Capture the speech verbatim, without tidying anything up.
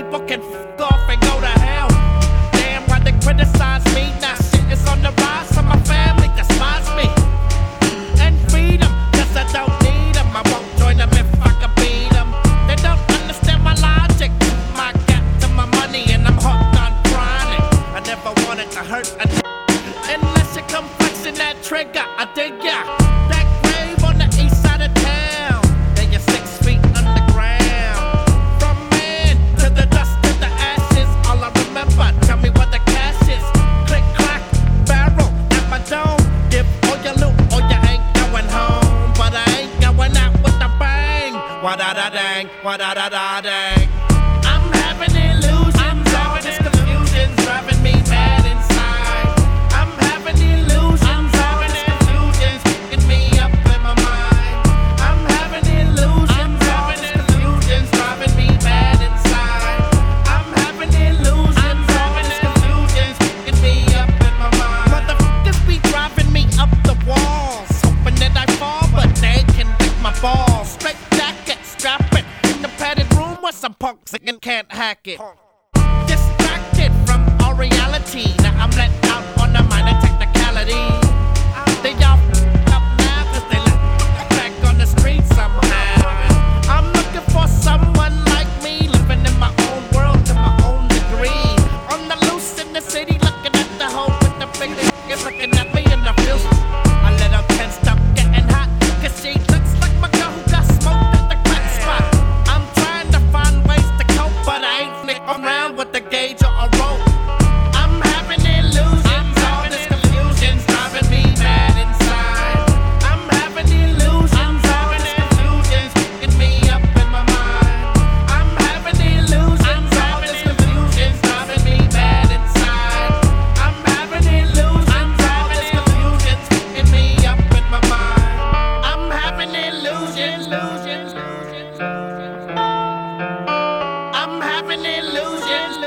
people can f off and go to hell. Damn, why they criticize me? Now shit is on the rise, so my family despise me. And feed them, cause I don't need them. I won't join them if I can beat them. They don't understand my logic. My gap to my money, and I'm hooked on chronic. I never wanted to hurt a n- unless you come flexing that trigger. I dig ya. That grave on the east side of town. Then you're six feet underground. From man to the dust to the ashes. All I remember, tell me what the cash is. Click clack, barrel at my dome. Give all your loot or you ain't going home. But I ain't going out with a bang. Wa da da dang, wa da da da dang. I'm having illusions, all this confusion's driving me mad inside. I'm having illusions, all this confusion's getting me up in my mind. I'm having illusions, all this confusion's driving me mad inside. I'm having illusions, all this confusion's getting me up in my mind. Motherfuckers be driving me up the walls, hoping that I fall, but they can lick my balls. Straight jacket, strap it in the padded room with some punks and can't hack it. Distracted from all reality, now I'm let out on a minor technicality. They all f- up now cause they let back on the street somehow. I'm looking for someone like me, living in my own world to my own degree. On the loose in the city, looking at the hoe with the big niggas looking at me in the field. I let her ten stop getting hot, cause she looks like my girl who got smoked at the crack spot. I'm trying to find ways to cope, but I ain't flick around with the gauge or a rope. I'm having illusions, all this confusion's driving me mad inside. I'm having illusions, all this confusion's getting me up in my mind. I'm having illusions, all this confusion's driving me mad inside. I'm having illusions, all this confusion's getting me up in my mind. I'm having illusions, illusions, illusions. I'm having illusions.